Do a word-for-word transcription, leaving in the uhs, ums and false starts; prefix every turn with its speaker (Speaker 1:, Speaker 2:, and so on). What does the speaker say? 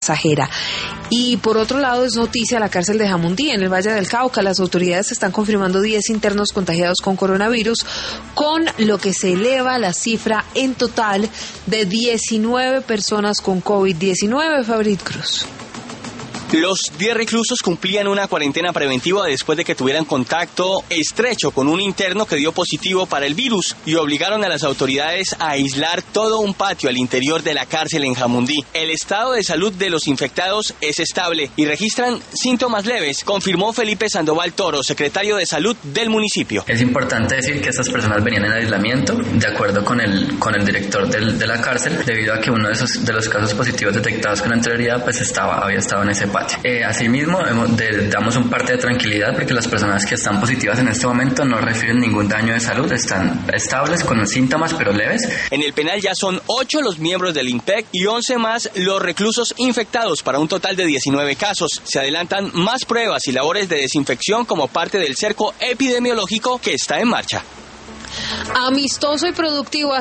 Speaker 1: pasajera. Y por otro lado es noticia la cárcel de Jamundí en el Valle del Cauca. Las autoridades están confirmando diez internos contagiados con coronavirus, con lo que se eleva la cifra en total de diecinueve personas con COVID diecinueve. Fabrit Cruz.
Speaker 2: Los diez reclusos cumplían una cuarentena preventiva después de que tuvieran contacto estrecho con un interno que dio positivo para el virus y obligaron a las autoridades a aislar todo un patio al interior de la cárcel en Jamundí. El estado de salud de los infectados es estable y registran síntomas leves, confirmó Felipe Sandoval Toro, secretario de Salud del municipio.
Speaker 3: Es importante decir que estas personas venían en aislamiento, de acuerdo con el, con el director del, de la cárcel, debido a que uno de, esos, de los casos positivos detectados con anterioridad pues estaba, había estado en ese patio. Eh, asimismo, hemos, de, damos un parte de tranquilidad porque las personas que están positivas en este momento no refieren ningún daño de salud, están estables con los síntomas pero leves.
Speaker 2: En el penal ya son ocho los miembros del INPEC y once más los reclusos infectados para un total de diecinueve casos. Se adelantan más pruebas y labores de desinfección como parte del cerco epidemiológico que está en marcha.
Speaker 1: Amistoso y productivo.